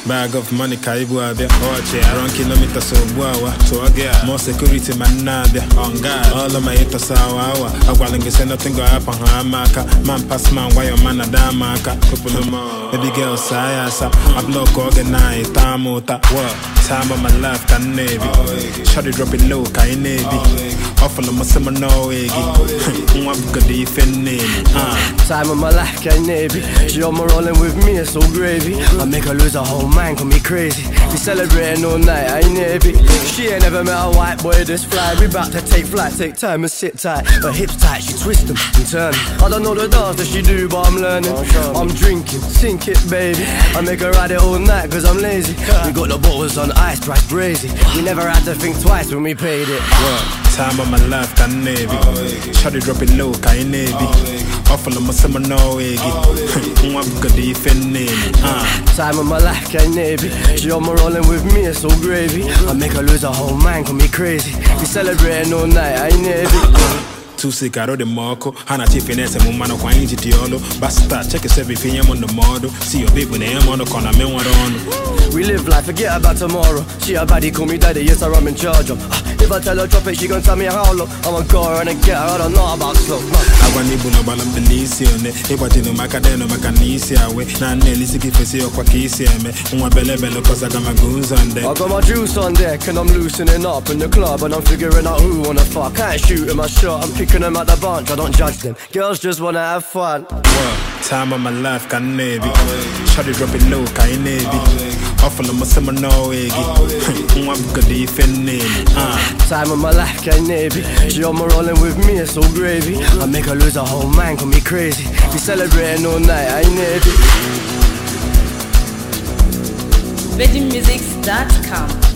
Bag of money kaibu abia. Around kilometers so buawa. So again, more security man nabia. On God, all of my haters awa. Agwalingi say nothing go happen hamaka. Man pass man, why your man a damaka. Couple of more. Baby girl sayasa. I block organize. Tamota. What? Time of my life can navy. Shawty drop it low, kai navy. Awful of my summer no eggy. One good defend name. Time of my life, can navy. She on my rolling with me, it's so gravy. I make her lose her whole mind, call me crazy. We celebrating all night, I ain't navy. She ain't never met a white boy this fly. We bout to take flight, take time and sit tight. Her hips tight, she twist them and turn. I don't know the dance that she do, but I'm learning. I'm drinking, sink it, baby. I make her ride it all night, cause I'm lazy. We got the bottles on ice, price crazy. We never had to think twice when we paid it. Time of my life, can navy. Shawty drop it low, kai navy. Awful of my summer no eggy. One good defend name. Time of my life, can navy. She on my rolling with me, it's so gravy. I make her lose her whole mind, call me crazy. We celebrating all night, I ain't navy. Two cigaro de Marco, Hana Tifinesse, Mumano Quainti Diolo, Basta, check yourself if you on the model. See your baby name on the corner, men want on. We live life, forget about tomorrow. She a baddie, call me daddy, yes, I'm in charge of. If I tell her drop it, she gon' tell me how low. I'ma go her and get her, I don't know about slow. I want to know about the Belisione. If I didn't make a den of Macanisia, we not nearly sick if I see your Quakisia, me. Belle, cause I got my goons on there. I got my juice on deck and I'm loosening up in the club and I'm figuring out who wanna fuck. I ain't shooting my shot, I'm picking them out the bunch, I don't judge them. Girls just wanna have fun. Time of my life, can navy. Shawty drop it low, kai navy. Awful of my summer no eggy. One good defend name. Time of my life, can navy. She on my rolling with me, it's so gravy. I make her lose her whole mind, call me crazy. We celebrating all night, I ain't navy. VeggieMusics.com